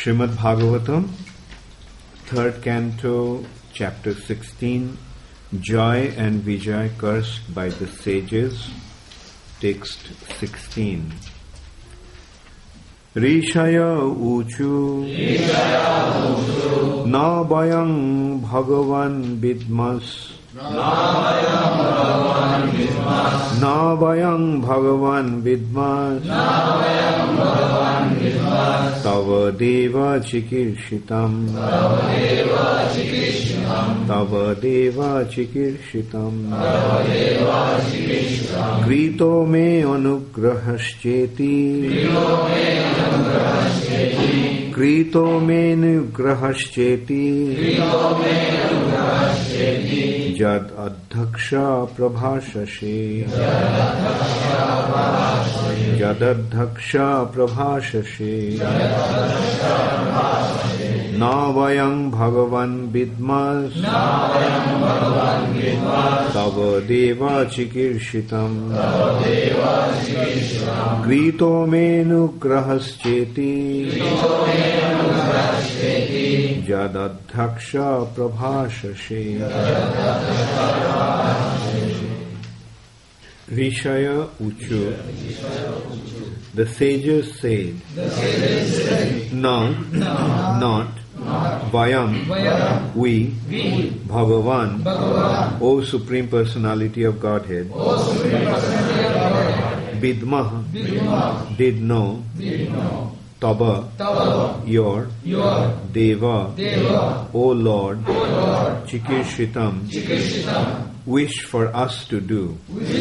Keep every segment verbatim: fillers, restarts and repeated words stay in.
Srimad Bhagavatam, third canto, chapter sixteen, Joy and Vijay cursed by the sages, text sixteen. Rishaya uchu, na bayang bhagavan vidmas, na bayang bhagavan vidmas, tava deva chikirshitam, tava deva chikirshitam, krito me anugrahascheti, krito me anugrahascheti, jad adhaksha prabhashashe, jad adhaksha prabhashashe, na vayang bhagavan vidmas, tava deva chikirshitam, krito me anugrahascheti, jad adhaksha prabhashashe. Rishaya uchu, the sages said, no, not, vayam, we, Bhagavan, O Supreme Personality of Godhead, vidmah, did know, tava, your, deva, O Lord, chikirshitam, wish for us to do,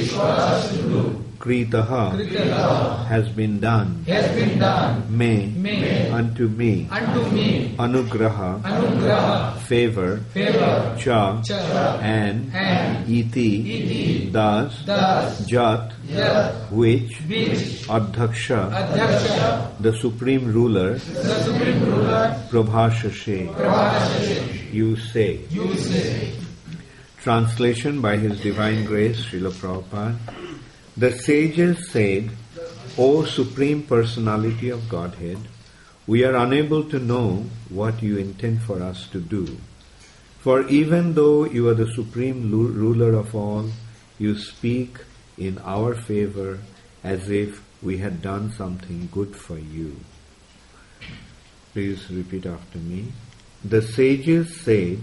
kritaha, has been done, may, unto me, anugraha, favor, cha, and, iti, thus, jat, which, adhaksha, the supreme ruler, prabhashashe, you say. Translation by His Divine Grace, Srila Prabhupada. The sages said, O Supreme Personality of Godhead, we are unable to know what you intend for us to do. For even though you are the Supreme Ruler of all, you speak in our favor as if we had done something good for you. Please repeat after me. The sages said,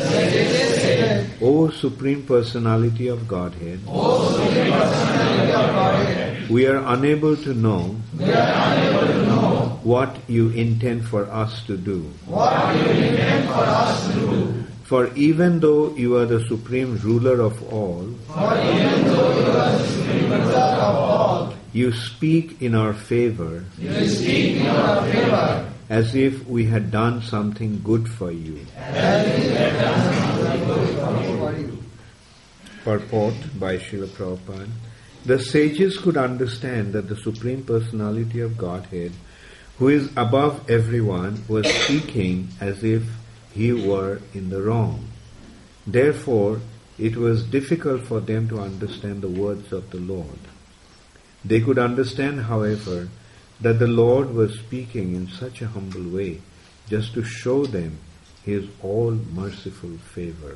O Supreme Personality of Godhead, we are unable to know what you intend for us to do. For even though you are the Supreme Ruler of all, you speak in our favor as if we had done something good for you. Purport by Srila Prabhupada. The sages could understand that the Supreme Personality of Godhead, who is above everyone, was speaking as if he were in the wrong. Therefore, it was difficult for them to understand the words of the Lord. They could understand, however, that the Lord was speaking in such a humble way just to show them His all-merciful favor.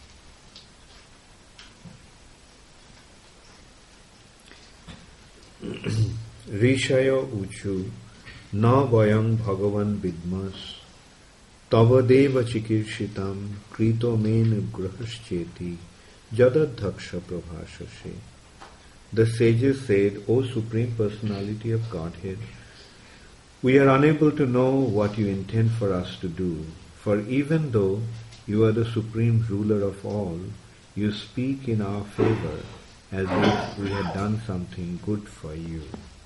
Rishaya uchu na vayang bhagavan vidmas tava deva chikirshitam krito men grahascheti jadadhaksha prabhashashe. The sages said, O Supreme Personality of Godhead, we are unable to know what you intend for us to do, for even though you are the Supreme Ruler of all, you speak in our favor as if we had done something good for you.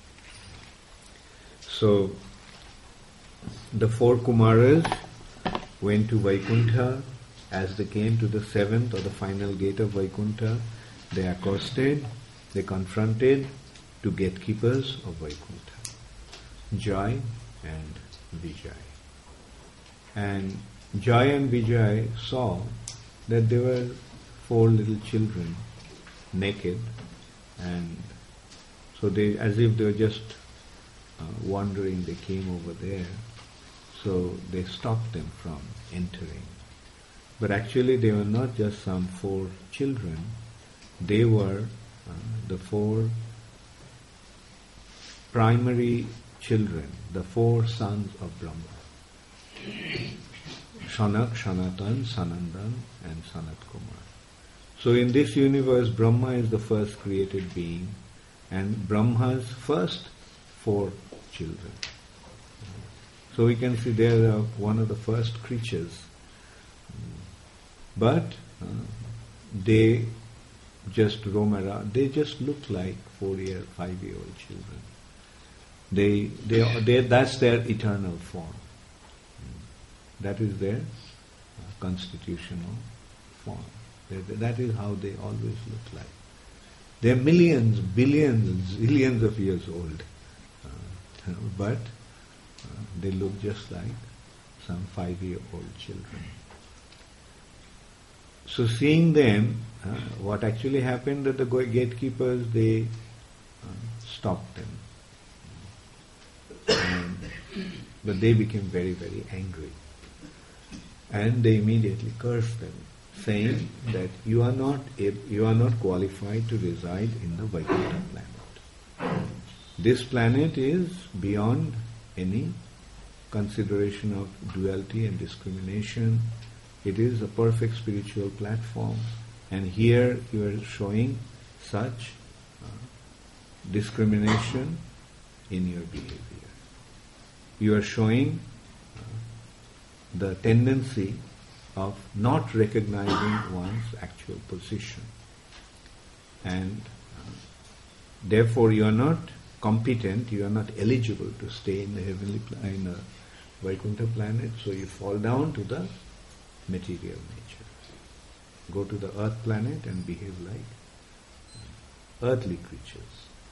So, the four Kumaras went to Vaikuntha. As they came to the seventh or the final gate of Vaikuntha, they accosted, they confronted two gatekeepers of Vaikuntha, Jai and Vijay. And Jai and Vijay saw that there were four little children naked, and so they, as if they were just uh, wandering, they came over there. so they stopped them from entering. But actually they were not just some four children, they were uh, the four primary children, the four sons of Brahma. Shanak, Sanatan, Sanandan and Sanat Kumar. So in this universe, Brahma is the first created being, and Brahma's first four children. So we can see they are one of the first creatures. But uh, they just roam around, they just look like four-year, five-year-old children. They, they, they, that's their eternal form. That is their uh, constitutional form. That, that is how they always look like. They are millions, billions, zillions of years old. Uh, but uh, they look just like some five-year-old children. So seeing them, uh, what actually happened that the gatekeepers, they uh, stopped them. And, but they became very, very angry. And they immediately cursed them, saying that you are not you are not qualified to reside in the Vaikuntha planet. This planet is beyond any consideration of duality and discrimination. It is a perfect spiritual platform, and here you are showing such uh, discrimination in your behavior. You are showing uh, the tendency of not recognizing one's actual position, and uh, therefore you are not competent, you are not eligible to stay in the heavenly pla- in the Vaikuntha planet, so you fall down to the material nature. Go to the earth planet and behave like earthly creatures.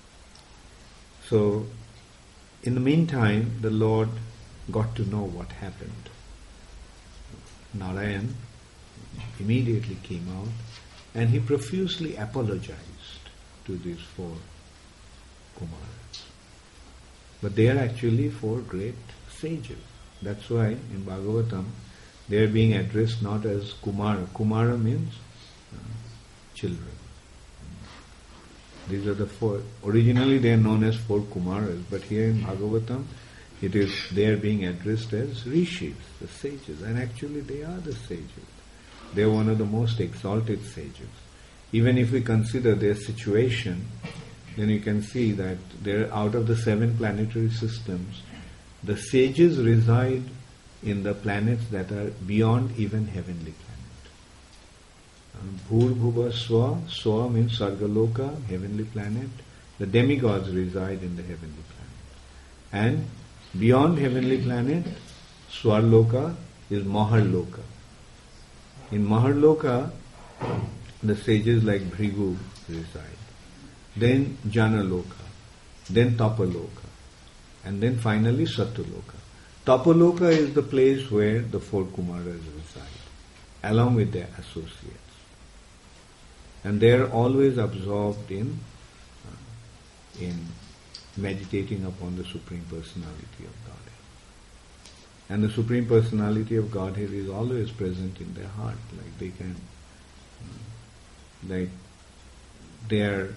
So, in the meantime, the Lord got to know what happened. Narayan immediately came out and he profusely apologized to these four Kumaras. But they are actually four great sages. That's why in Bhagavatam they are being addressed not as Kumara. Kumara means uh, children. These are the four. Originally they are known as four Kumaras, but here in Bhagavatam it is they are being addressed as rishis, the sages, and actually they are the sages. They are one of the most exalted sages. Even if we consider their situation, then you can see that they're out of the seven planetary systems. The sages reside in the planets that are beyond even heavenly planet. Bhur Bhuva Swa, Swa means Sargaloka, heavenly planet. The demigods reside in the heavenly planet. And beyond heavenly planet, Swarloka is Maharloka. In Maharloka, the sages like Bhrigu reside. Then Janaloka, then Tapaloka, and then finally Satyaloka. Tapaloka is the place where the four Kumaras reside, along with their associates. And they are always absorbed in, uh, in meditating upon the Supreme Personality of Godhead. And the Supreme Personality of Godhead is always present in their heart, like they can, uh, like they are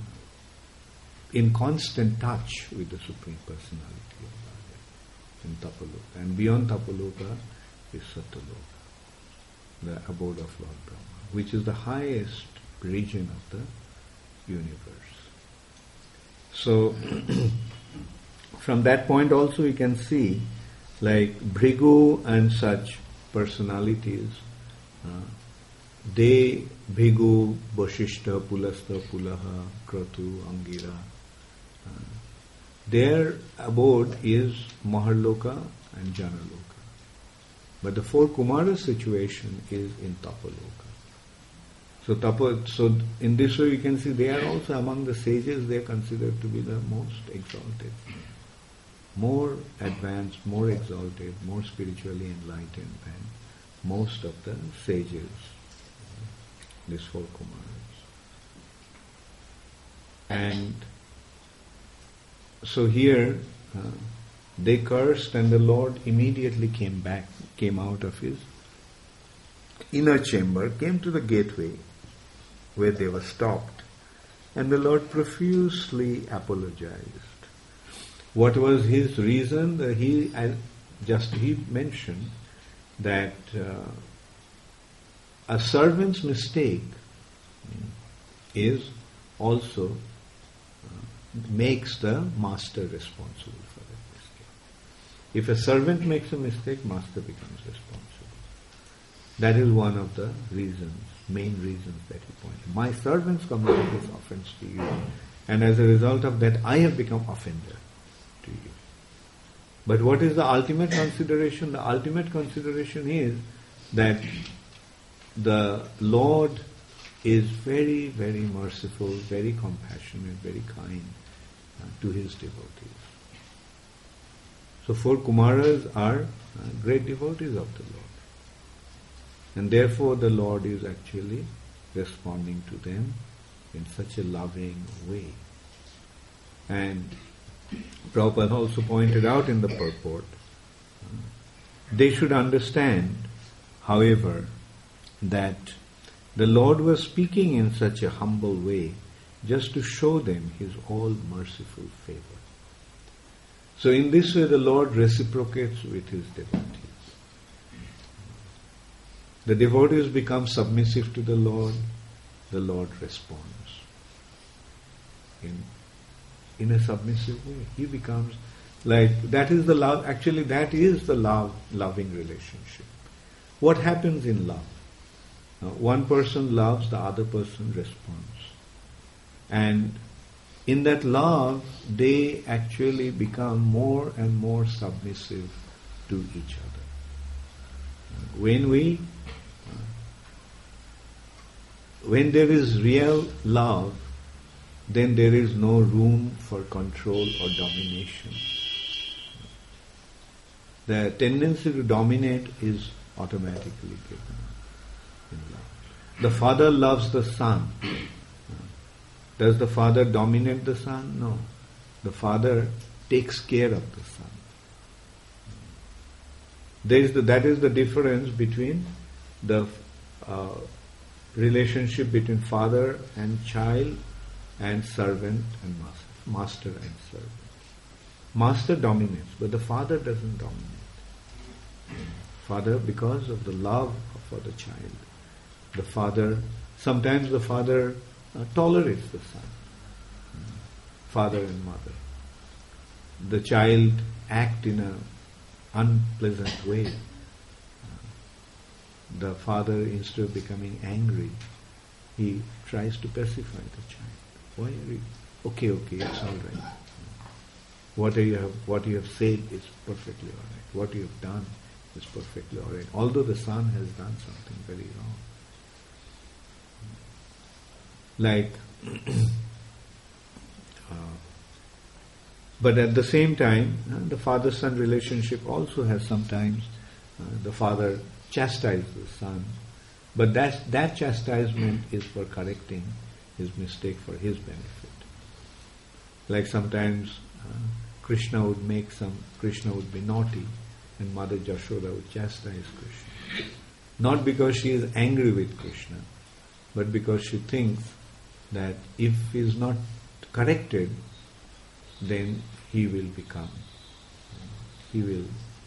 in constant touch with the Supreme Personality of Godhead in Tapaloka. And beyond Tapaloka is Satyaloka, the abode of Lord Brahma, which is the highest region of the universe. So, from that point also we can see, like Bhrigu and such personalities, uh, they, Bhrigu, Vashishta, Pulastha, Pulaha, Kratu, Angira, uh, their abode is Maharloka and Janaloka. But the four Kumara situation is in Tapaloka. So, tapa, so in this way we can see they are also among the sages, they are considered to be the most exalted, more advanced, more exalted, more spiritually enlightened than most of the sages, these four Kumaras. And so here uh, They cursed, and the Lord immediately came back, came out of his inner chamber, came to the gateway where they were stopped, and the Lord profusely apologized. What was his reason? Uh, he uh, just he mentioned that uh, a servant's mistake is also uh, makes the master responsible for that mistake. If a servant makes a mistake, master becomes responsible. That is one of the reasons, main reasons that he pointed. My servants committed this offense to you, and as a result of that, I have become offender to you. But what is the ultimate consideration? The ultimate consideration is that the Lord is very, very merciful, very compassionate, very kind uh, to his devotees. So four Kumaras are uh, great devotees of the Lord. And therefore the Lord is actually responding to them in such a loving way. And Prabhupada also pointed out in the purport, uh, they should understand, however, that the Lord was speaking in such a humble way just to show them his all-merciful favor. So in this way the Lord reciprocates with his devotees. The devotees become submissive to the Lord, the Lord responds in, in a submissive way. He becomes like, that is the love, actually that is the love, loving relationship. What happens in love? Now, one person loves, the other person responds. And in that love, they actually become more and more submissive to each other. When we, when there is real love, then there is no room for control or domination. The tendency to dominate is automatically given in love. The father loves the son. Does the father dominate the son? No. The father takes care of the son. There is the, that is the difference between the uh, relationship between father and child and servant and master, master and servant. Master dominates, but the father doesn't dominate. Father, because of the love for the child, the father, sometimes the father uh, tolerates the son, father and mother. The child act in an unpleasant way. The father, instead of becoming angry, he tries to pacify the child. Why are you? Okay, okay, it's all right. What you have, what you have said is perfectly all right. What you have done is perfectly all right. Although the son has done something very wrong. Like, uh, but at the same time, uh, the father-son relationship also has sometimes uh, the father chastises the son, but that that chastisement is for correcting his mistake for his benefit. Like sometimes uh, Krishna would make some, Krishna would be naughty, and Mother Jashoda would chastise Krishna. Not because she is angry with Krishna, but because she thinks that if he is not corrected, then he will become, he will,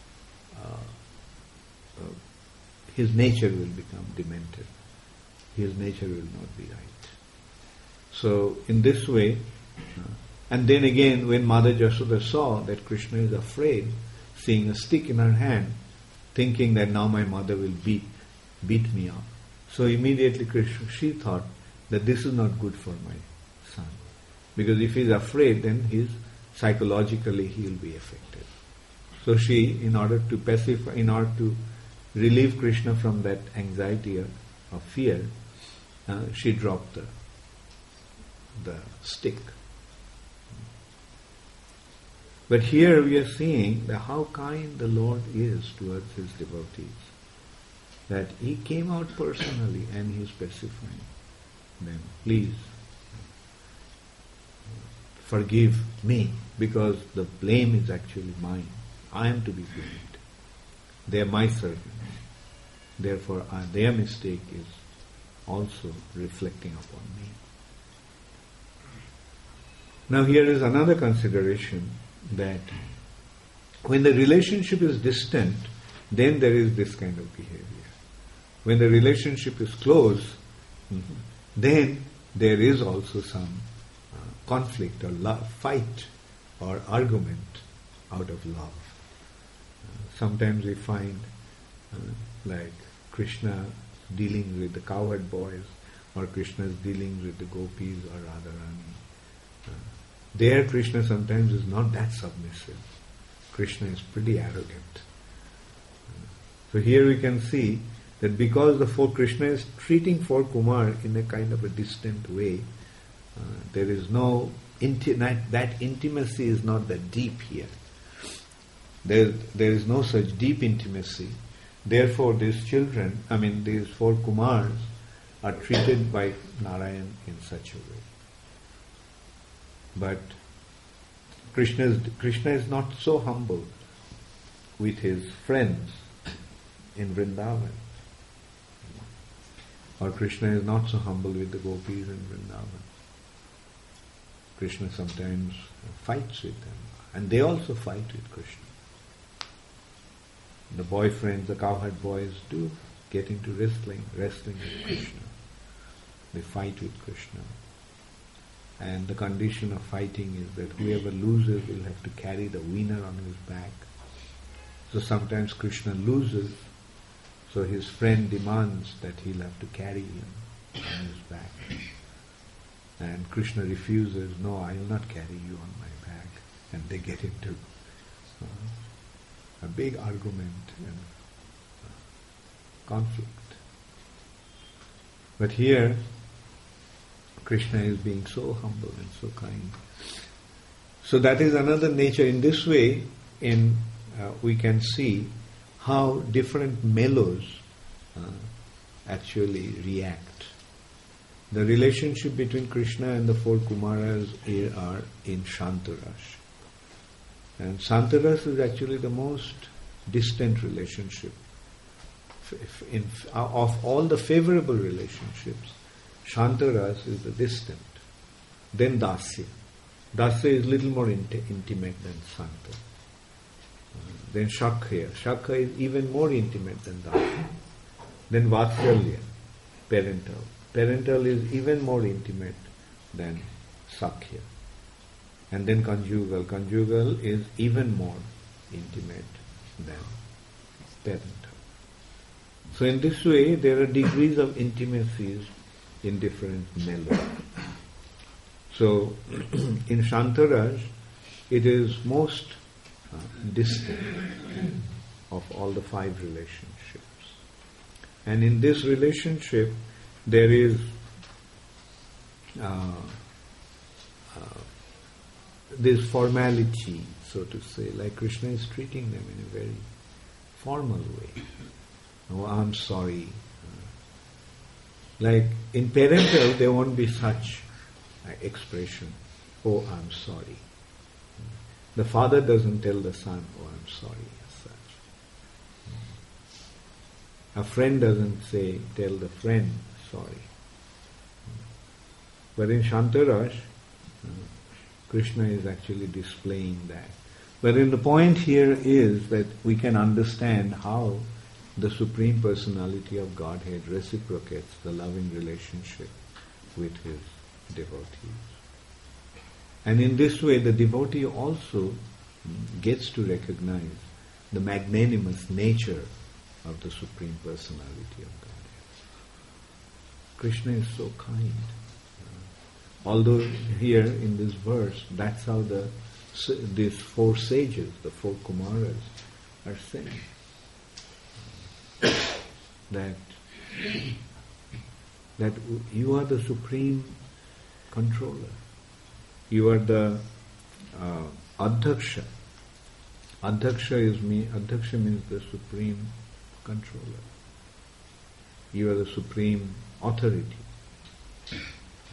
uh, uh, his nature will become demented. His nature will not be right. So in this way, uh, and then again when Mother Jashoda saw that Krishna is afraid, seeing a stick in her hand, thinking that now my mother will beat, beat me up. So immediately Krishna, she thought that this is not good for my son. Because if he is afraid, then he's psychologically he will be affected. So she, in order to pacify, in order to relieve Krishna from that anxiety or, or fear, uh, she dropped the, the stick. But here we are seeing that how kind the Lord is towards his devotees. That he came out personally and he is specifying them, please forgive me, because the blame is actually mine. I am to be blamed. They are my servants. Therefore, I, their mistake is also reflecting upon me. Now here is another consideration, that when the relationship is distant, then there is this kind of behavior. When the relationship is close, then there is also some uh, conflict or love, fight or argument out of love. Uh, sometimes we find uh, like Krishna dealing with the cowherd boys, or Krishna is dealing with the gopis or Radharani. Uh, there Krishna sometimes is not that submissive. Krishna is pretty arrogant. Uh, so here we can see that because the four Krishna is treating four Kumar in a kind of a distant way, uh, there is no inti- that, that intimacy is not that deep here. There, there is no such deep intimacy. Therefore, these children, I mean, these four Kumars are treated by Narayan in such a way. But Krishna is, Krishna is not so humble with his friends in Vrindavan. Or Krishna is not so humble with the gopis in Vrindavan. Krishna sometimes fights with them, and they also fight with Krishna. The boyfriends, the cowherd boys do get into wrestling, wrestling with Krishna. They fight with Krishna. And the condition of fighting is that whoever loses will have to carry the winner on his back. So sometimes Krishna loses, so his friend demands that he'll have to carry him on his back. And Krishna refuses, no, I will not carry you on my back. And they get into uh, a big argument and uh, conflict. But here, Krishna is being so humble and so kind. So that is another nature. In this way, in uh, we can see how different mellows uh, actually react. The relationship between Krishna and the four Kumaras are in Shantaras. And Shantaras is actually the most distant relationship. If in, of all the favorable relationships, Shantaras is the distant. Then Dasya. Dasya is little more inti- intimate than Santa. Uh, then Shakya. Shakya is even more intimate than Dasya. Then Vatsalya, parental. Parental is even more intimate than Sakhya. And then conjugal. Conjugal is even more intimate than parental. So in this way, there are degrees of intimacies in different mellows. So in Shantaraj, it is most uh, distant of all the five relationships. And in this relationship, there is uh, uh, this formality, so to say, like Krishna is treating them in a very formal way. Oh, I'm sorry. Like in parental, there won't be such uh, expression, oh, I'm sorry. The father doesn't tell the son, oh, I'm sorry, as such. A friend doesn't say, tell the friend, sorry. But in Shantaraj, uh, Krishna is actually displaying that. But in the point here is that we can understand how the Supreme Personality of Godhead reciprocates the loving relationship with his devotees. And in this way, the devotee also gets to recognize the magnanimous nature of the Supreme Personality of Godhead. Krishna is so kind. Although here in this verse, that's how the these four sages, the four Kumaras, are saying that that you are the supreme controller. You are the uh, Adhaksha. Adhaksha is me. Adhaksha means the supreme controller. You are the supreme authority.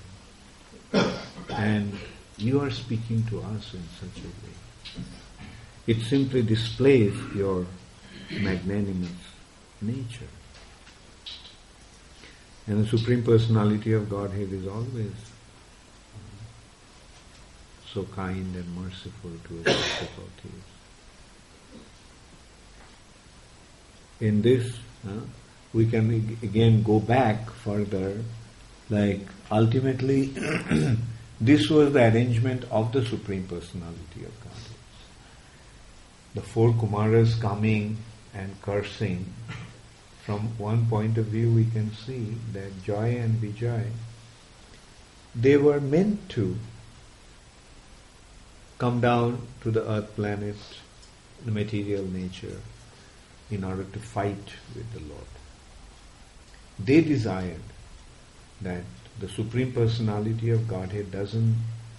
And you are speaking to us in such a way. It simply displays your magnanimous nature. And the Supreme Personality of Godhead is always so kind and merciful to his devotees. In this, uh, we can again go back further, like ultimately this was the arrangement of the Supreme Personality of Godhead. The four Kumaras coming and cursing, from one point of view we can see that Joy and Vijay, they were meant to come down to the earth planet, the material nature, in order to fight with the Lord. They desired that the Supreme Personality of Godhead doesn't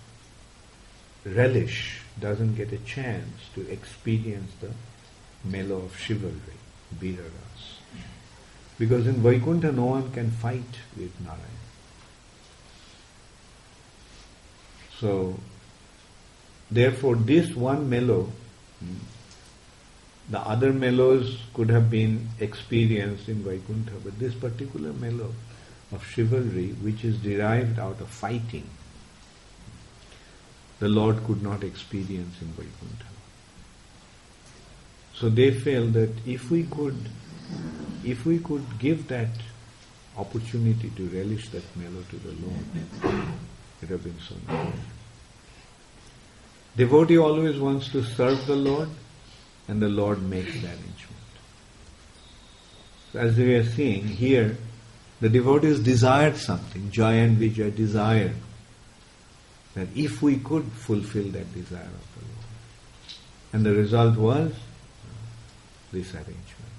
relish, doesn't get a chance to experience the mellow of chivalry, Veera Ras. Because in Vaikuntha no one can fight with Narayan. So, therefore this one mellow, the other mellows could have been experienced in Vaikuntha, but this particular mellow of chivalry, which is derived out of fighting, the Lord could not experience in Vaikuntha. So they felt that if we could, if we could give that opportunity to relish that mellow to the Lord, it would have been so nice. Devotee always wants to serve the Lord, and the Lord makes the arrangement. So as we are seeing here, the devotees desired something. Joy and Vijay desired that if we could fulfill that desire of the Lord. And the result was this arrangement.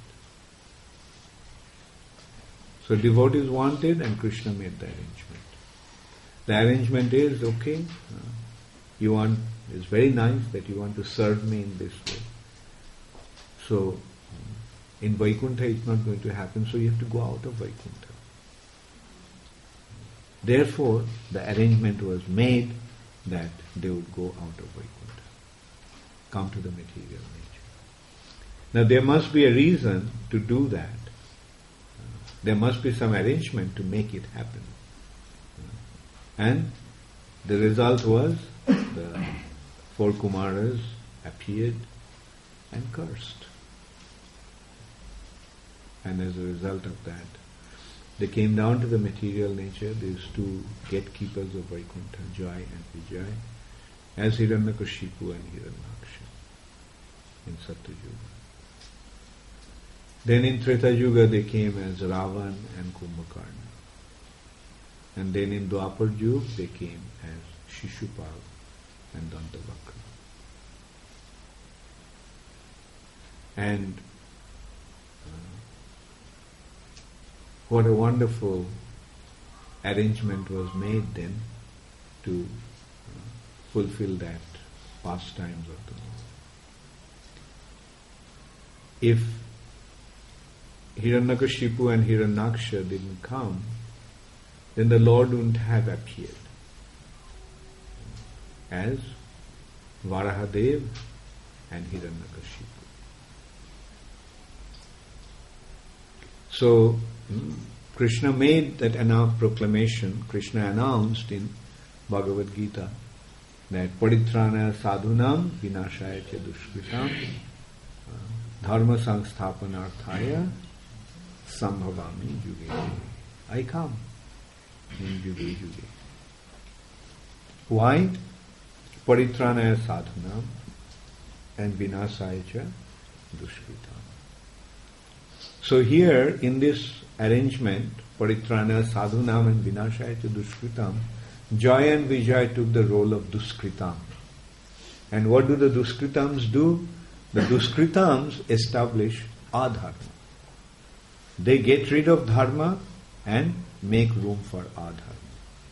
So devotees wanted and Krishna made the arrangement. The arrangement is, okay, uh, you want, it's very nice that you want to serve me in this way. So in Vaikuntha it's not going to happen, so you have to go out of Vaikuntha. Therefore, the arrangement was made that they would go out of Vaikuntha, come to the material nature. Now there must be a reason to do that. There must be some arrangement to make it happen. And the result was the four Kumaras appeared and cursed. And as a result of that, they came down to the material nature, these two gatekeepers of Vaikuntha, Joy and Vijay, as Hiranyakashipu and Hiranyaksha in Satyayuga. Then in Treta Yuga they came as Ravan and Kumbhakarna. And then in Dwapar Yuga they came as Shishupal and Dantavakra. And what a wonderful arrangement was made then to uh, fulfill that pastimes of the Lord. If Hiranyakashipu and Hiranyaksha didn't come, then the Lord wouldn't have appeared as Varahadev and Hiranyakashipu. So, Krishna made that annou- proclamation, Krishna announced in Bhagavad Gita that Paritrana sadhunam vinashaya cha dushkritam dharma samsthapanarthaya sambhavami yuge yuge. I come in yuge yuge. Why? Paritrana sadhunam and vinashaya cha dushkritam. So here, in this arrangement, Paritrana, Sadhunam and Vinashaya to Dushkritam, Joy and Vijay took the role of Duskritam. And what do the Duskritams do? The Duskritams establish Adharma. They get rid of Dharma and make room for Adharma.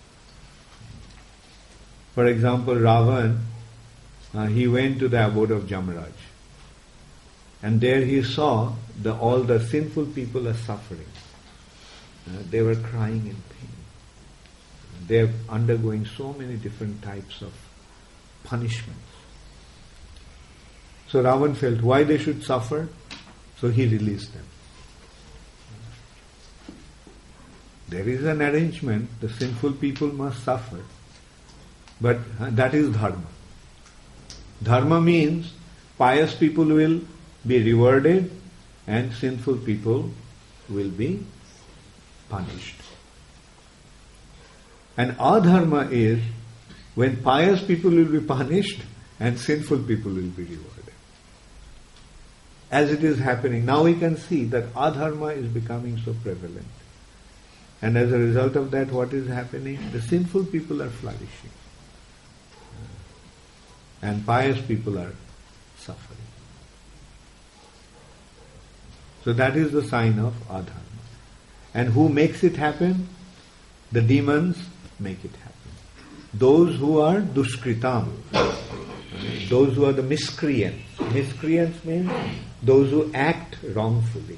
For example, Ravan, uh, he went to the abode of Jamaraj. And there he saw the, all the sinful people are suffering. Uh, they were crying in pain. They are undergoing so many different types of punishments. So Ravan felt why they should suffer, so he released them. There is an arrangement, the sinful people must suffer, but that is dharma. Dharma means pious people will be rewarded and sinful people will be punished. And adharma is when pious people will be punished and sinful people will be rewarded. As it is happening, now we can see that adharma is becoming so prevalent. And as a result of that, what is happening? The sinful people are flourishing. And pious people are suffering. So that is the sign of adharma. And who makes it happen? The demons make it happen. Those who are dushkritam, those who are the miscreants. Miscreants means those who act wrongfully.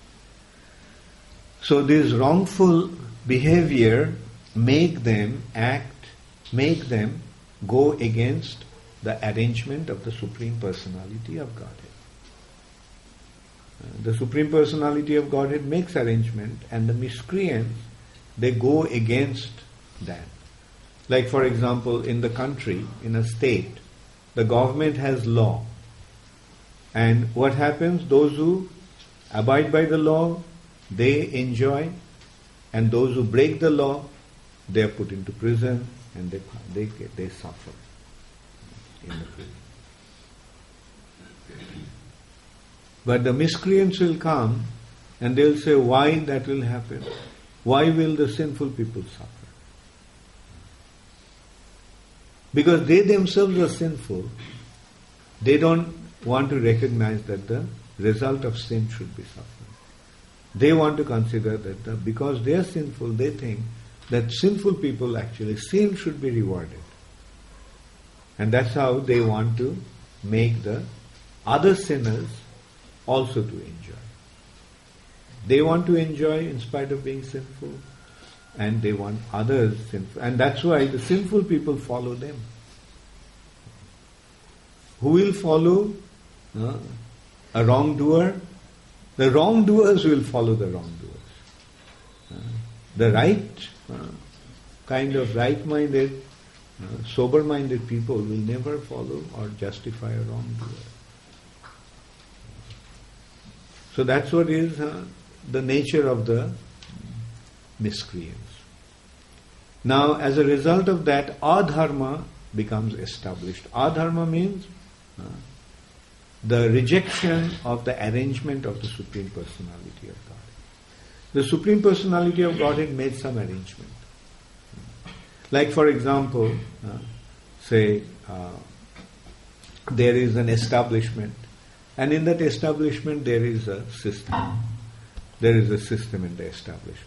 So this wrongful behavior make them act, make them go against the arrangement of the Supreme Personality of Godhead. Uh, the Supreme Personality of Godhead makes arrangement, and the miscreants, they go against that. Like for example, in the country, in a state, the government has law. And what happens? Those who abide by the law, they enjoy, and those who break the law, they are put into prison and they they they suffer in the prison. But the miscreants will come and they'll say, why that will happen? Why will the sinful people suffer? Because they themselves are sinful. They don't want to recognize that the result of sin should be suffering. They want to consider that the, because they are sinful, they think that sinful people actually, sin should be rewarded. And that's how they want to make the other sinners also to enjoy. They want to enjoy in spite of being sinful, and they want others sinful. And that's why the sinful people follow them. Who will follow uh, a wrongdoer? The wrongdoers will follow the wrongdoers. Uh, the right, uh, kind of right-minded, uh, sober-minded people will never follow or justify a wrongdoer. So that's what is uh, the nature of the miscreants. Now, as a result of that, adharma becomes established. Adharma means uh, the rejection of the arrangement of the Supreme Personality of God. The Supreme Personality of Godhead made some arrangement. Like for example, uh, say uh, there is an establishment, and in that establishment there is a system. There is a system in the establishment.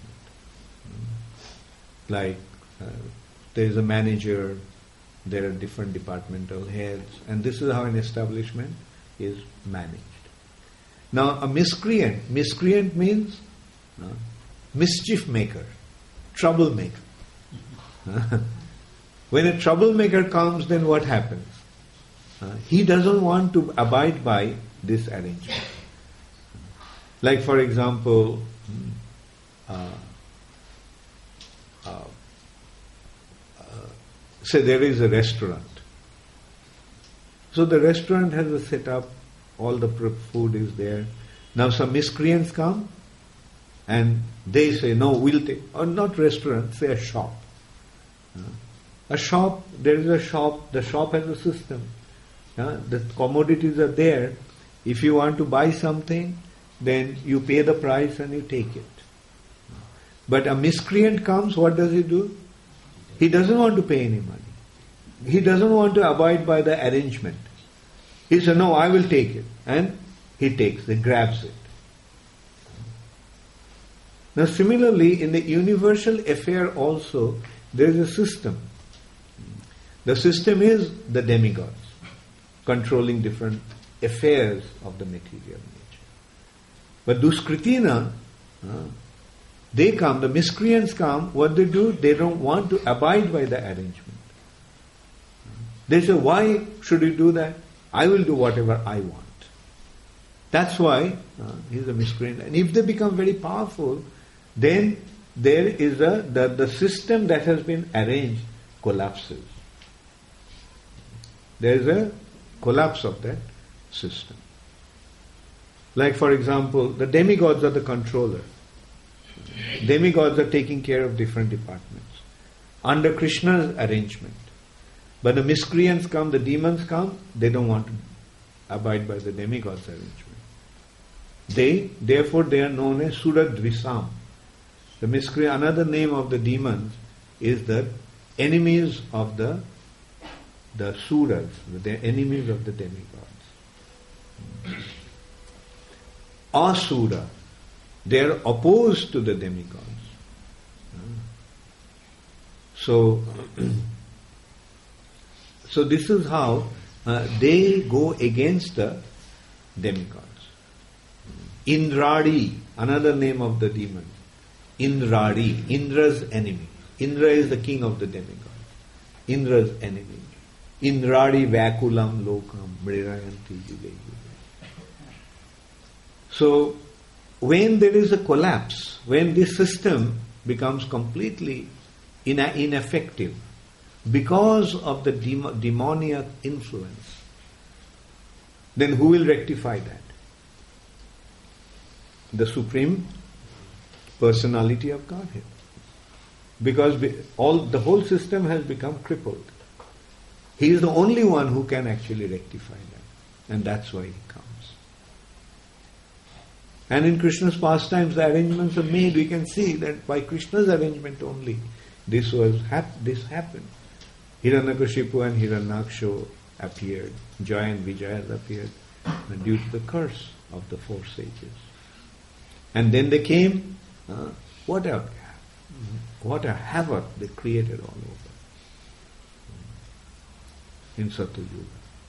Like uh, there is a manager, there are different departmental heads, and this is how an establishment is managed. Now a miscreant, miscreant means uh, mischief maker, troublemaker. When a troublemaker comes, then what happens? Uh, he doesn't want to abide by this arrangement. Like for example, uh, uh, uh, say there is a restaurant. So the restaurant has a setup, all the food is there. Now some miscreants come and they say, no, we'll take, or not restaurant, say a shop. Uh, a shop, there is a shop, the shop has a system. Uh, the commodities are there. If you want to buy something, then you pay the price and you take it. But a miscreant comes, what does he do? He doesn't want to pay any money. He doesn't want to abide by the arrangement. He says, no, I will take it. And he takes it, grabs it. Now similarly, in the universal affair also, there is a system. The system is the demigods, controlling different affairs of the material nature. But Duskritina, uh, they come, the miscreants come, what they do? They don't want to abide by the arrangement. They say, why should you do that? I will do whatever I want. That's why uh, he's a miscreant. And if they become very powerful, then there is a the, the system that has been arranged collapses. There is a collapse of that system. Like, for example, the demigods are the controller. Demigods are taking care of different departments under Krishna's arrangement. But the miscreants come, the demons come, they don't want to abide by the demigod's arrangement. They, therefore, they are known as Suradvisam. The miscreant, another name of the demons is the enemies of the the Suras, the enemies of the demigods. Asura, they are opposed to the demigods. So, so this is how uh, they go against the demigods. Indradi, another name of the demon. Indradi, Indra's enemy. Indra is the king of the demigods. Indra's enemy. Indradi Vakulam Lokam Mrirayanti Yuge Yuge. So, when there is a collapse, when this system becomes completely ina- ineffective because of the dem- demoniac influence, then who will rectify that? The Supreme Personality of Godhead. Because we, all the whole system has become crippled. He is the only one who can actually rectify that. And that's why he comes. And in Krishna's pastimes, the arrangements are made. We can see that by Krishna's arrangement only, this was hap- this happened. Hiranyakashipu and Hiranyaksha appeared. Jaya and Vijaya appeared due to the curse of the four sages. And then they came, uh, what a what a havoc they created all over in Satyuga.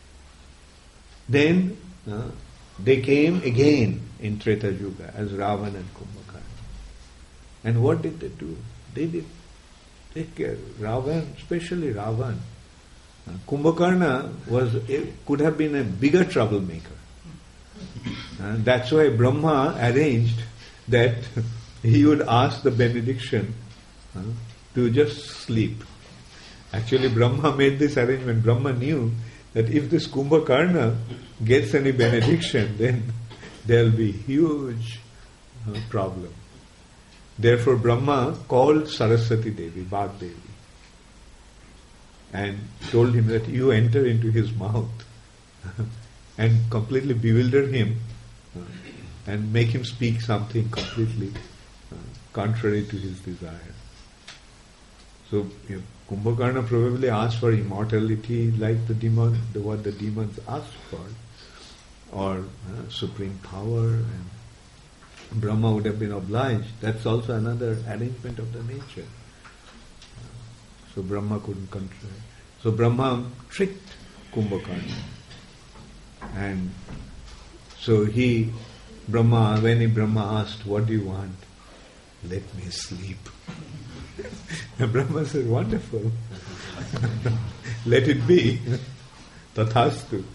Then uh, they came again in Treta Yuga as Ravan and Kumbhakarna. And what did they do? They did take care. Ravan, especially Ravan. Uh, Kumbhakarna was could have been a bigger troublemaker. Uh, that's why Brahma arranged that he would ask the benediction uh, to just sleep. Actually, Brahma made this arrangement. Brahma knew that if this Kumbhakarna gets any benediction, then there will be huge uh, problem. Therefore, Brahma called Saraswati Devi, Bhagdevi, and told him that you enter into his mouth and completely bewilder him uh, and make him speak something completely uh, contrary to his desire. So, you know, Kumbhakarna probably asked for immortality like the demon, the, what the demons asked for, or uh, supreme power, and Brahma would have been obliged. That's also another arrangement of the nature. Uh, so Brahma couldn't control. So Brahma tricked Kumbhakarna, and so he, Brahma, when he Brahma asked, "What do you want?" "Let me sleep." And Brahma said, "Wonderful. Let it be. Tathastu."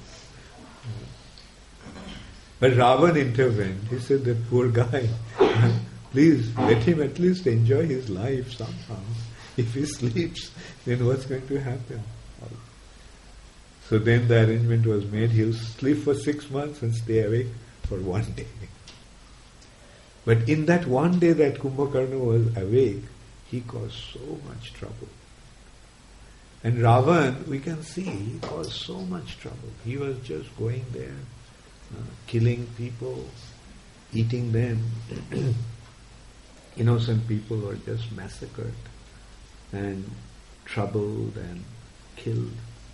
But Ravan intervened. He said, "That poor guy, please let him at least enjoy his life somehow. If he sleeps, then what's going to happen?" So then the arrangement was made. He'll sleep for six months and stay awake for one day. But in that one day that Kumbhakarna was awake, he caused so much trouble. And Ravan, we can see, he caused so much trouble. He was just going there, uh, killing people, eating them. Innocent people were just massacred and troubled and killed.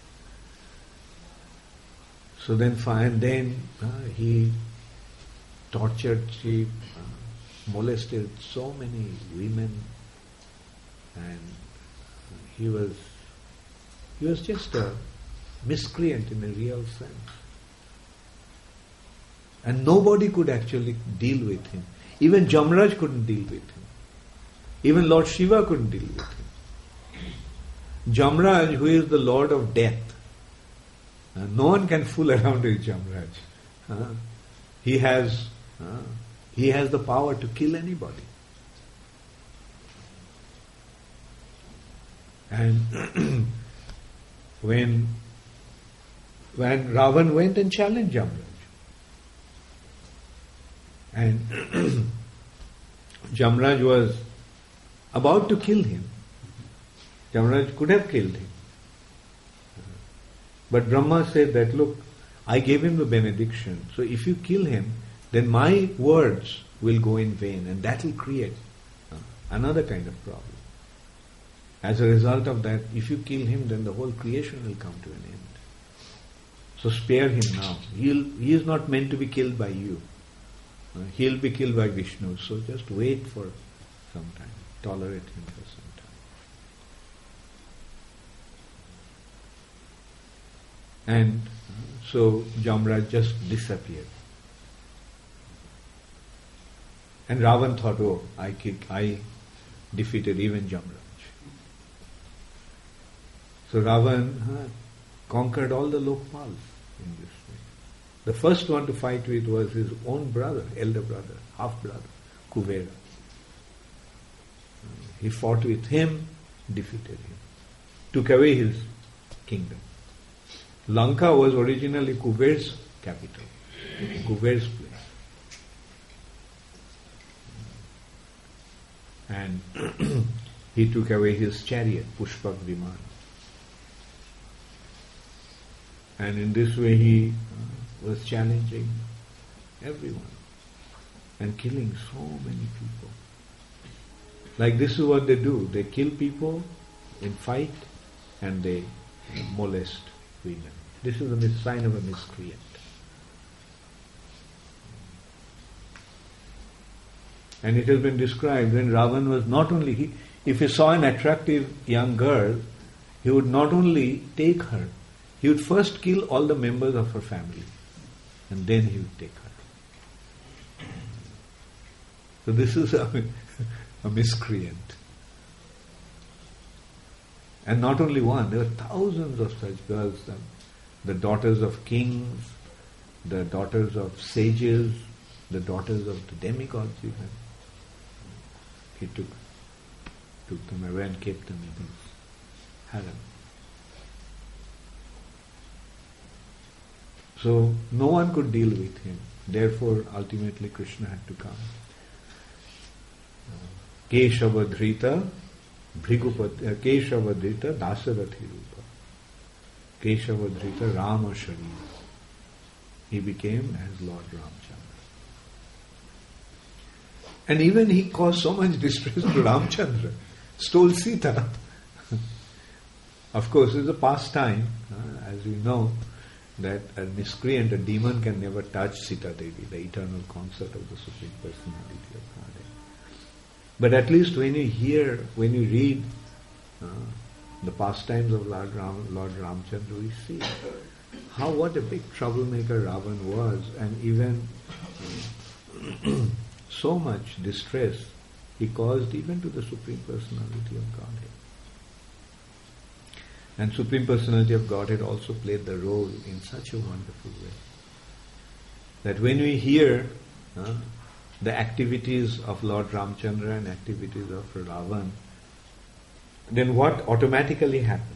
So then, and then uh, he tortured, he uh, molested so many women, and he was he was just a miscreant in a real sense. And nobody could actually deal with him. Even Jamraj couldn't deal with him. Even Lord Shiva couldn't deal with him. Jamraj, who is the Lord of Death, Uh, no one can fool around with Jamraj. Uh, he has uh, he has the power to kill anybody. And when when Ravan went and challenged Jamraj, and Jamraj was about to kill him. Jamraj could have killed him. But Brahma said that, look, I gave him the benediction, so if you kill him, then my words will go in vain, and that will create uh, another kind of problem. As a result of that, if you kill him, then the whole creation will come to an end. So spare him now. He'll, he is not meant to be killed by you. Uh, he'll be killed by Vishnu, so just wait for some time. Tolerate him for some time. And uh, so Jamraj just disappeared. And Ravan thought, oh, I, kick, I defeated even Jamraj. So Ravan uh, conquered all the Lokpals in this way. The first one to fight with was his own brother, elder brother, half brother, Kuvera. He fought with him, defeated him, took away his kingdom. Lanka was originally Kuber's capital, Kuber's place. And he took away his chariot, Pushpak Viman. And in this way he uh, was challenging everyone and killing so many people. Like this is what they do. They kill people in fight and they molest women. This is a mis- sign of a miscreant. And it has been described when Ravan was not only, he, if he saw an attractive young girl, he would not only take her, he would first kill all the members of her family and then he would take her. So this is a, a miscreant. And not only one, there were thousands of such girls, the, the daughters of kings, the daughters of sages, the daughters of the demigods even. He took, took them away and kept them in his harem. So no one could deal with him. Therefore, ultimately Krishna had to come. Keshavadhrita, Bhrigupati, uh, Keshavadhrita, Dasarathi Rupa. Keshavadhrita, Rama Sharira. He became as Lord Ramchandra. And even he caused so much distress to Ramchandra. Stole Sita. Of course, it's a pastime, uh, as we know, that a miscreant, a demon can never touch Sita Devi, the eternal consort of the Supreme Personality of Godhead. But at least when you hear, when you read uh, the pastimes of Lord, Ram, Lord Ramchandra, we see how what a big troublemaker Ravan was, and even uh, so much distress he caused even to the Supreme Personality of Godhead. And Supreme Personality of Godhead also played the role in such a wonderful way that when we hear uh, the activities of Lord Ramchandra and activities of Ravan, then what automatically happens?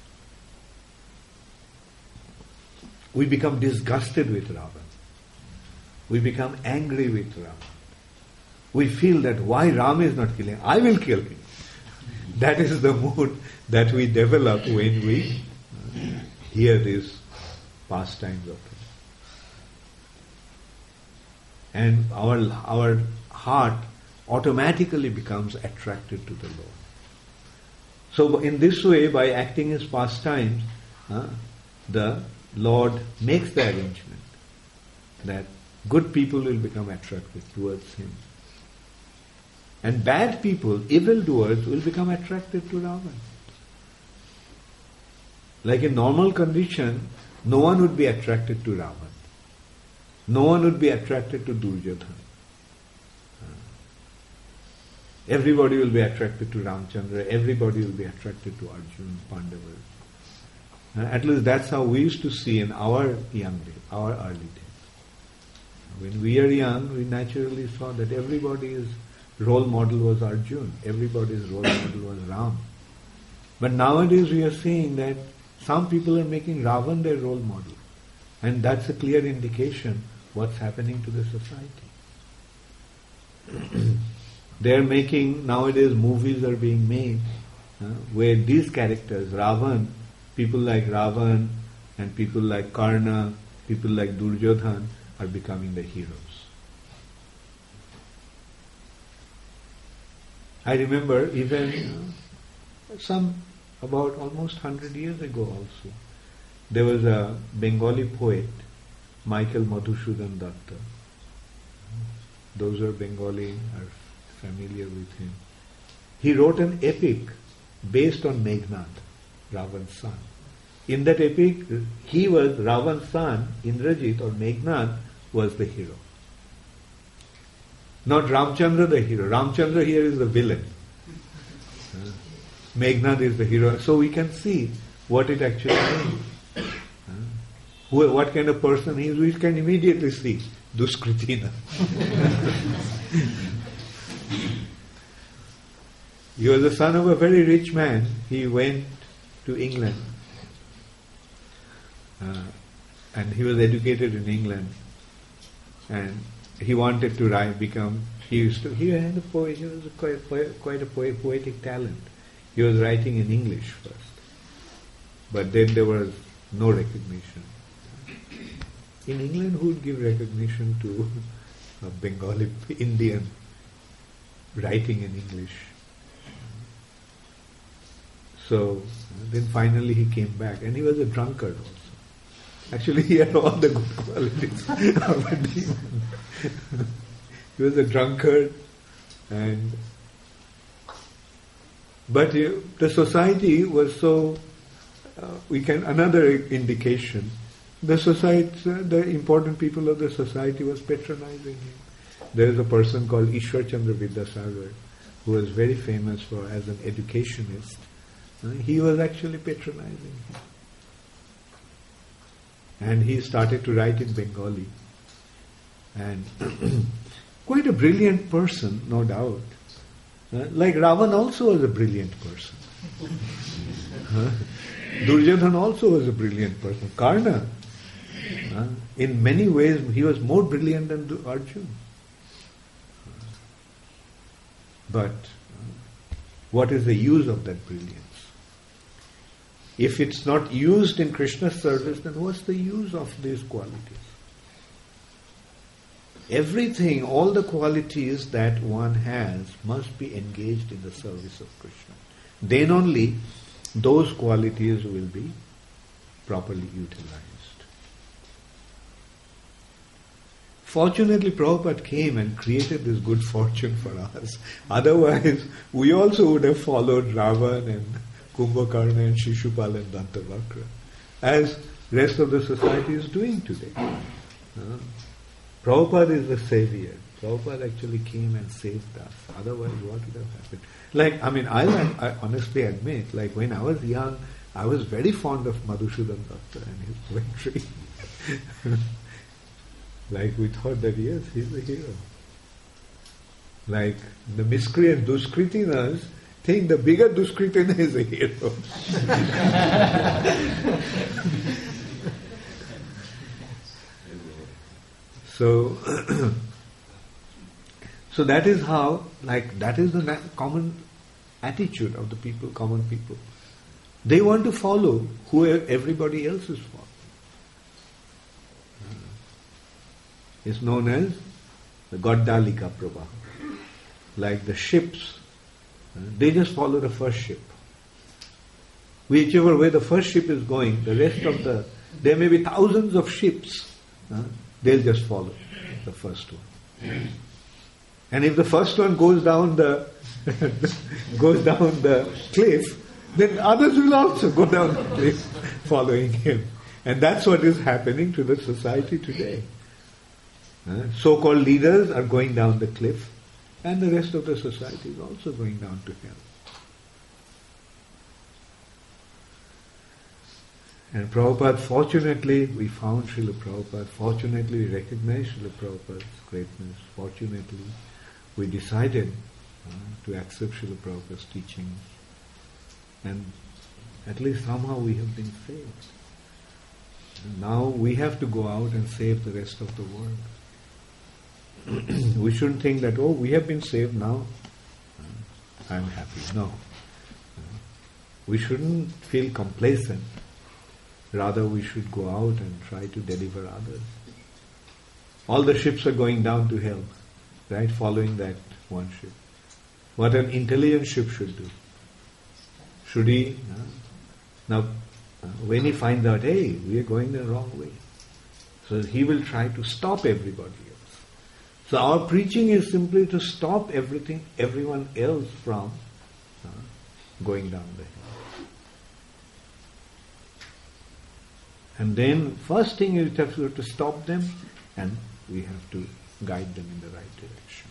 We become disgusted with Ravan. We become angry with Ravan. We feel that why Ram is not killing? I will kill him. That is the mood that we develop when we hear these pastimes of him. And our our heart automatically becomes attracted to the Lord. So in this way, by acting his pastimes, uh, the Lord makes the arrangement that good people will become attracted towards him. And bad people, evildoers, will become attracted to Ravan. Like in normal condition, no one would be attracted to Ravan. No one would be attracted to Duryodhana. Everybody will be attracted to Ramchandra. Everybody will be attracted to Arjuna, Pandavas. Uh, at least that's how we used to see in our young days, our early days. When we are young, we naturally saw that everybody's role model was Arjun, everybody's role model was Ram. But nowadays we are seeing that some people are making Ravan their role model. And that's a clear indication what's happening to the society. They are making, nowadays movies are being made uh, where these characters, Ravan, people like Ravan and people like Karna, people like Duryodhan are becoming the heroes. I remember even uh, some, about almost one hundred years ago also, there was a Bengali poet, Michael Madhusudhan Datta. Those who are Bengali are familiar with him. He wrote an epic based on Meghnad, Ravan's son. In that epic, he was Ravan's son, Indrajit or Meghnad was the hero. Not Ramchandra the hero. Ramchandra here is the villain. Uh, Meghnad is the hero. So we can see what it actually means. Uh, who, what kind of person he is, we can immediately see. Duskritina. He was the son of a very rich man. He went to England. Uh, and he was educated in England. And he wanted to write, become, he used to, he had a poet, he was a quite, quite a poet, poetic talent. He was writing in English first. But then there was no recognition. In England, who would give recognition to a Bengali Indian writing in English? So then finally he came back, and he was a drunkard also. Actually, he had all the good qualities of a demon. He was a drunkard, and but uh, the society was so. Uh, we can another indication. The society, uh, the important people of the society was patronizing him. There is a person called Ishwar Chandra Vidyasagar, who was very famous for as an educationist. Uh, he was actually patronizing him. And he started to write in Bengali. And quite a brilliant person, no doubt. Uh, like Ravan also was a brilliant person. uh, Duryodhan also was a brilliant person. Karna, uh, in many ways, he was more brilliant than Arjun. But uh, what is the use of that brilliance? If it's not used in Krishna's service, then what's the use of these qualities? Everything, all the qualities that one has must be engaged in the service of Krishna. Then only those qualities will be properly utilized. Fortunately, Prabhupada came and created this good fortune for us. Otherwise, we also would have followed Ravan and Kumbhakarna and Shishupal and Dantavakra, as rest of the society is doing today. Uh, Prabhupada is the savior. Prabhupada actually came and saved us. Otherwise, what would have happened? Like, I mean, I, I honestly admit, like when I was young, I was very fond of Madhusudhan Datta and his poetry. Like we thought that, yes, he's a hero. Like the miscreant Duskritinas think the bigger Duskritina is a hero. So, so that is how, like, that is the na- common attitude of the people, common people. They want to follow who everybody else is following. It's known as the Gaddalika Prabha. Like the ships, they just follow the first ship. Whichever way the first ship is going, the rest of the, there may be thousands of ships, uh, they'll just follow the first one. And if the first one goes down the goes down the cliff, then others will also go down the cliff following him. And that's what is happening to the society today. Uh, so-called leaders are going down the cliff, and the rest of the society is also going down to hell. And Prabhupada, fortunately, we found Srila Prabhupada. Fortunately, we recognized Srila Prabhupada's greatness. Fortunately, we decided uh, to accept Srila Prabhupada's teachings. And at least somehow we have been saved. And now we have to go out and save the rest of the world. We shouldn't think that, oh, we have been saved now, uh, I'm happy. No. Uh, we shouldn't feel complacent. Rather, we should go out and try to deliver others. All the ships are going down to hell, right? Following that one ship. What an intelligent ship should do. Should he? Uh, now, uh, when he finds out, hey, we are going the wrong way, so he will try to stop everybody else. So our preaching is simply to stop everything, everyone else from uh, going down the hill. And then, first thing is to have to stop them, and we have to guide them in the right direction.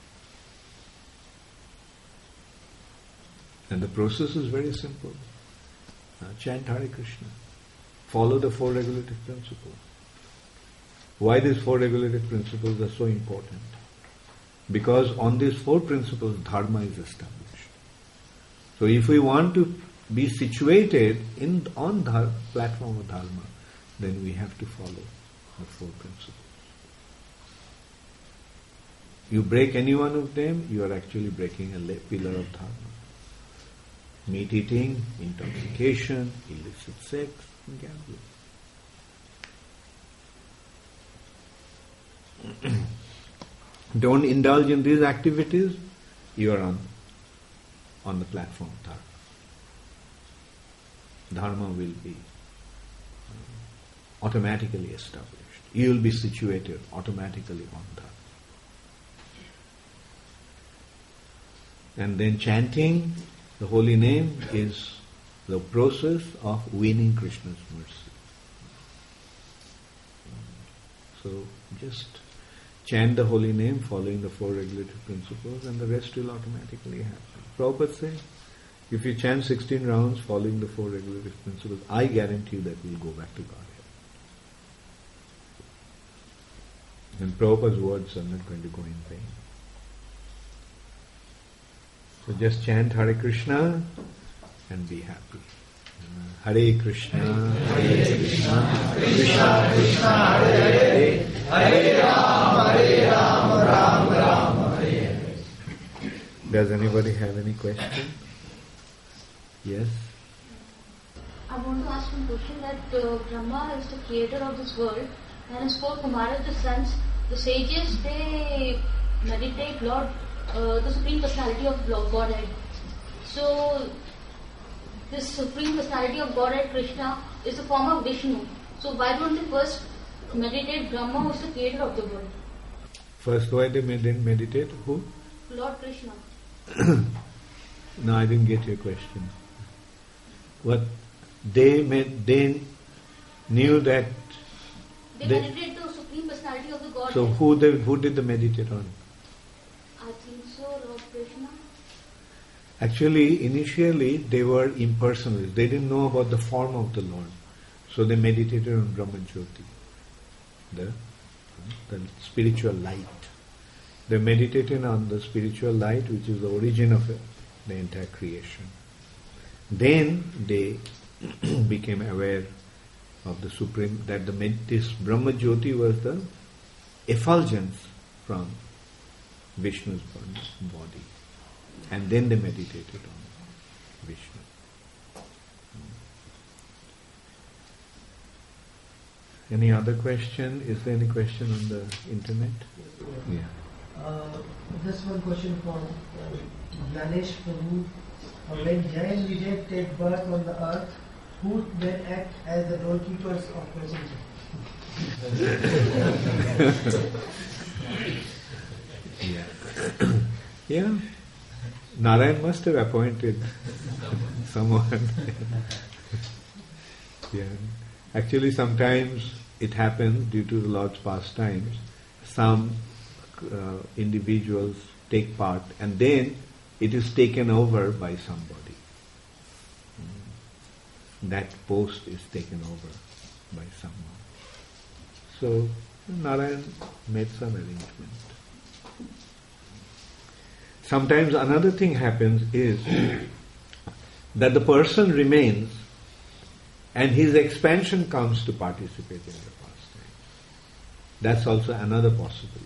And the process is very simple. Uh, chant Hare Krishna. Follow the four regulative principles. Why these four regulative principles are so important? Because on these four principles, dharma is established. So if we want to be situated in on the platform of dharma, then we have to follow the four principles. You break any one of them, you are actually breaking a pillar of dharma. Meat eating, intoxication, illicit sex, and gambling. Don't indulge in these activities, you are on, on the platform of dharma. Dharma will be uh, automatically established. You will be situated automatically on dharma. And then chanting the holy name is the process of winning Krishna's mercy. So just chant the holy name following the four regulative principles and the rest will automatically happen. Prabhupada said, if you chant sixteen rounds following the four regulative principles, I guarantee you that we'll go back to Godhead. And Prabhupada's words are not going to go in vain. So just chant Hare Krishna and be happy. Hare Krishna, Hare Krishna, Krishna Krishna, Hare Hare, Hare Rama, Hare Rama, Rama Rama, Hare Hare. Does anybody have any question? Yes? I want to ask one question that uh, Brahma is the creator of this world, and as for Kumara, the sons, the sages, they meditate Lord, uh, the Supreme Personality of Godhead. So, this Supreme Personality of Godhead, Krishna, is the form of Vishnu. So, why don't they first meditate Brahma, who is the creator of the world? First, why they didn't meditate? Who? Lord Krishna. No, I didn't get your question. What they made, they knew that they, they meditate the Supreme Personality of the Godhead. So who they, who did they meditate on? I think so, Lord Krishna. Actually, initially they were impersonalists. They didn't know about the form of the Lord, so they meditated on Brahma Jyoti, the the spiritual light. They meditated on the spiritual light, which is the origin of it, the entire creation. Then they became aware of the supreme, that the this Brahma Jyoti was the effulgence from Vishnu's body, and then they meditated on Vishnu. Any other question? Is there any question on the internet? Yeah. Uh, just one question from uh, Ganesh Prabhu. Uh, when Jain leaders take birth on the earth, who then act as the doorkeepers of yeah. Yeah. Narayan must have appointed someone. Yeah. Actually, sometimes it happens due to the Lord's pastimes. Some uh, individuals take part, and then it is taken over by somebody. that post is taken over by someone. So Narayan made some arrangement. Sometimes another thing happens is that the person remains and his expansion comes to participate in the pastime. That's also another possibility.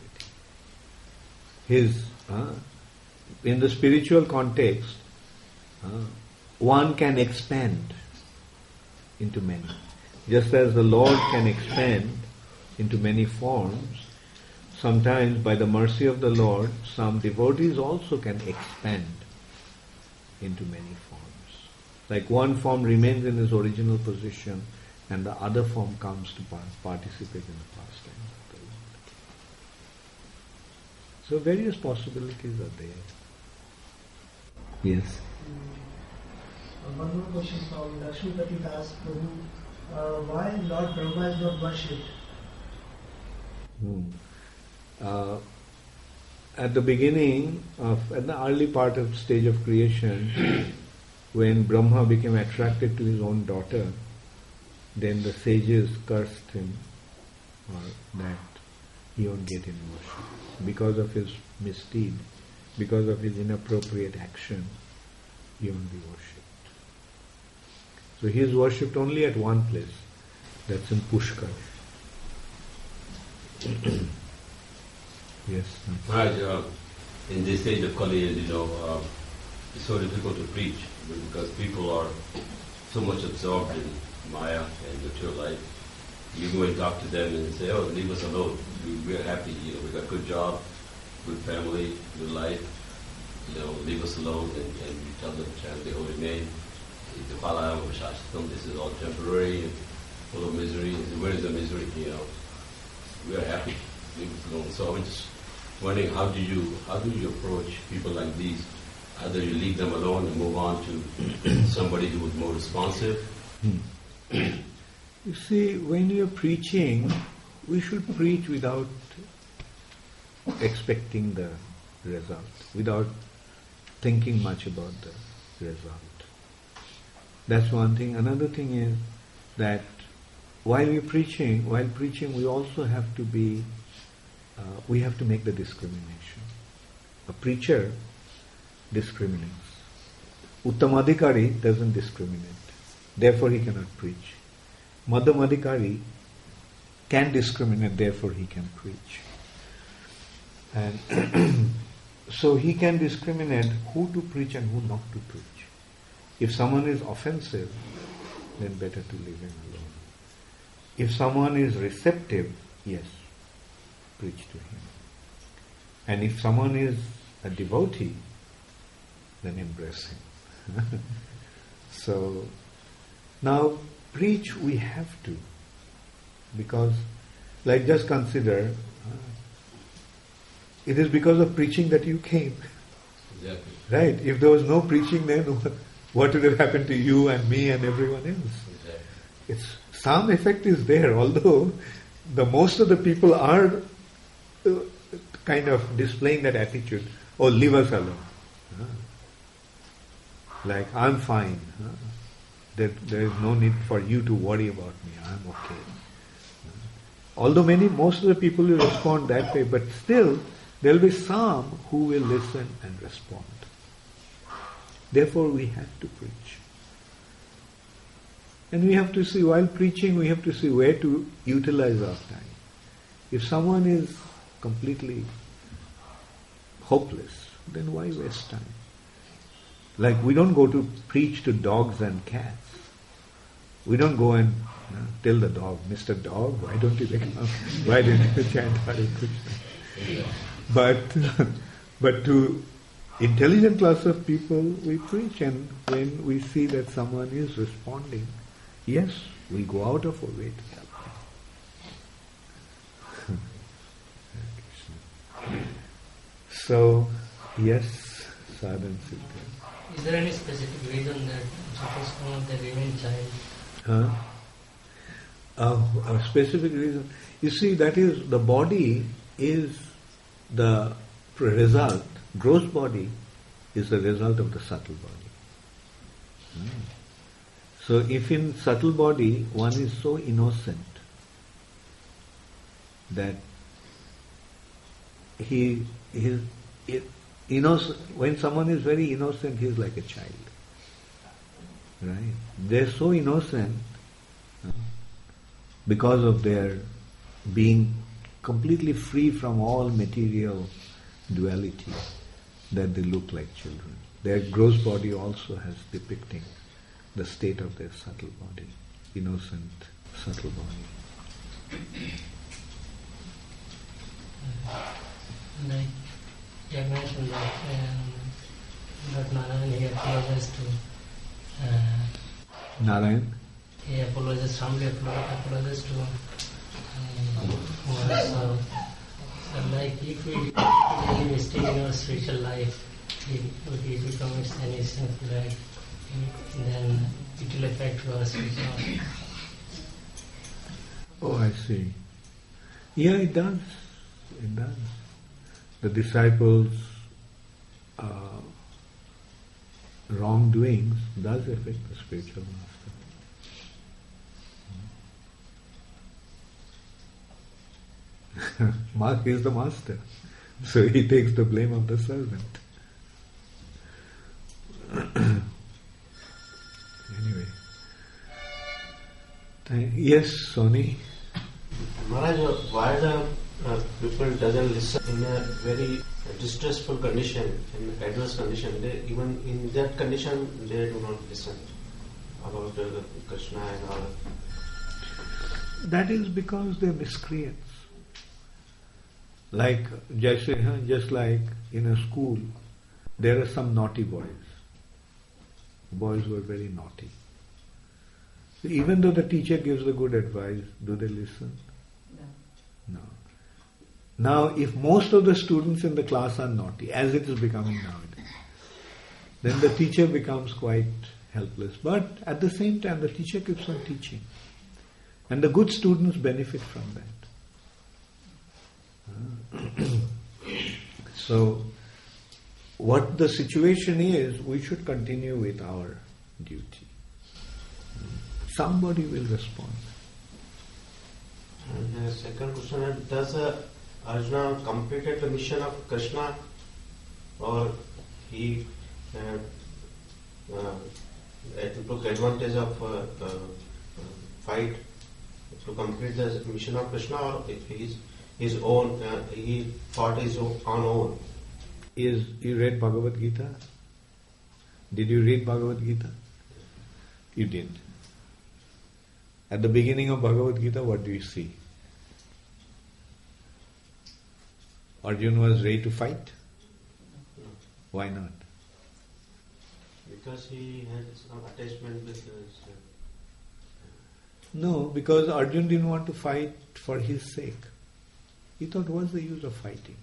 His, uh, in the spiritual context, uh, one can expand into many. Just as the Lord can expand into many forms, sometimes by the mercy of the Lord, some devotees also can expand into many forms. Like one form remains in its original position and the other form comes to participate in the pastime of the Lord. So various possibilities are there. Yes. Um, one more question from Lakshmipati Das Prabhu. Uh, why Lord Brahma is not worshipped? Hmm. Uh, at the beginning of, at the early part of stage of creation, when Brahma became attracted to his own daughter, then the sages cursed him, or that he won't get any worship. Because of his misdeed, because of his inappropriate action, he won't be worshipped. So he is worshipped only at one place, that's in Pushkar. Yes. Right, uh, in this stage of Kali, you know, uh, it's so difficult to preach because people are so much absorbed in Maya and material life. You go and talk to them and say, "Oh, leave us alone. We, we're happy. You know, we got good job, good family, good life. You know, leave us alone." And, and you tell them, chant the holy name. This is all temporary and full of misery. And where is the misery? You know, we are happy. Leave us alone. So I'm just wondering, how do you how do you approach people like these? Either you leave them alone and move on to somebody who is more responsive. You see, when you're preaching, we should preach without expecting the result, without thinking much about the result. That's one thing. Another thing is that while we're preaching, while preaching, we also have to be, uh, we have to make the discrimination. A preacher discriminates. Uttamadhikari doesn't discriminate. Therefore he cannot preach. Madhyamadhikari can discriminate, therefore he can preach. And so he can discriminate who to preach and who not to preach. If someone is offensive, then better to leave him alone. If someone is receptive, yes, preach to him. And if someone is a devotee, then embrace him. So, now preach we have to, because, like, just consider, uh, it is because of preaching that you came. Exactly. Right? If there was no preaching, then what would have happened to you and me and everyone else? Exactly. It's, some effect is there, although the most of the people are uh, kind of displaying that attitude, oh, leave us alone. Uh, like, I'm fine. Uh, there, there is no need for you to worry about me. I'm okay. Uh, although many, most of the people will respond that way, but still, there will be some who will listen and respond. Therefore, we have to preach. And we have to see, while preaching, we have to see where to utilize our time. If someone is completely hopeless, then why waste time? Like, we don't go to preach to dogs and cats. We don't go and you know, tell the dog, Mister Dog, why don't you come? Why didn't you chant Hare Krishna? But, but to intelligent class of people, we preach, and when we see that someone is responding, yes, we go out of our way to help them. So, yes, sadhan siddha. Is there any specific reason that suppose someone they remain child? Huh? Uh, a specific reason. You see, that is, the body is the result, gross body is the result of the subtle body. Hmm. So if in subtle body one is so innocent that he is innocent, when someone is very innocent, he is like a child. Right? They're so innocent because of their being completely free from all material duality that they look like children. Their gross body also has depicting the state of their subtle body, innocent subtle body. Like you have mentioned that um, that Narayan he apologized to uh, Narayan? He apologized, humbly apologized to um, so, so like if we make mistake in our spiritual life, if we commit any sinful act, then it will affect our spiritual life. Oh, I see. Yeah, it does. It does. The disciples' uh, wrongdoings does affect the spiritual master. Mark is the master, so he takes the blame of the servant. Anyway. Thank- yes, Sony? Maharaj, why the uh, people doesn't listen in a very distressful condition, in adverse condition? They, even in that condition, they do not listen about uh, Krishna and all. That is because they're miscreants. Like, just, just like in a school, there are some naughty boys. Boys were very naughty. So even though the teacher gives the good advice, do they listen? No. No. Now, if most of the students in the class are naughty, as it is becoming nowadays, then the teacher becomes quite helpless. But at the same time, the teacher keeps on teaching. And the good students benefit from that. So, what the situation is, we should continue with our duty. Somebody will respond. And the second question is, does uh, Arjuna completed the mission of Krishna, or he uh, uh, took advantage of uh, uh, fight to complete the mission of Krishna, or his his own uh, he fought his own on own? Is you read Bhagavad Gita? Did you read Bhagavad Gita? You did. At the beginning of Bhagavad Gita, what do you see? Arjuna was ready to fight? No. Why not? Because he had some attachment with his, uh, No, because Arjuna didn't want to fight for his sake. He thought, what's the use of fighting?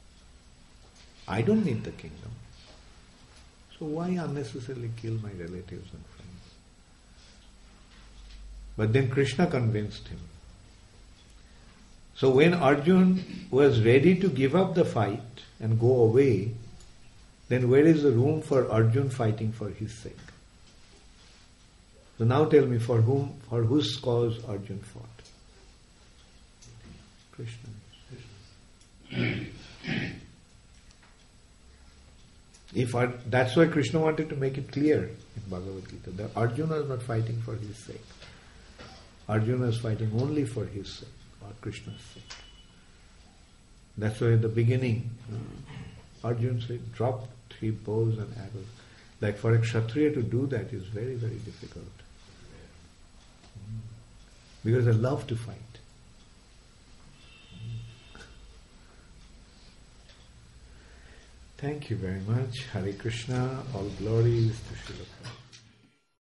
I don't need the kingdom. So why unnecessarily kill my relatives and friends? But then Krishna convinced him. So when Arjuna was ready to give up the fight and go away, then where is the room for Arjuna fighting for his sake? So now tell me, for whom, for whose cause Arjuna fought? Krishna. If Ar- that's why Krishna wanted to make it clear in Bhagavad Gita that Arjuna is not fighting for his sake. Arjuna is fighting only for his sake, or Krishna's sake. That's why at the beginning, Arjuna said, drop three bows and arrows. Like for a Kshatriya to do that is very, very difficult. Because they love to fight. Thank you very much. Hare Krishna. All glories to Srila Prabhupada.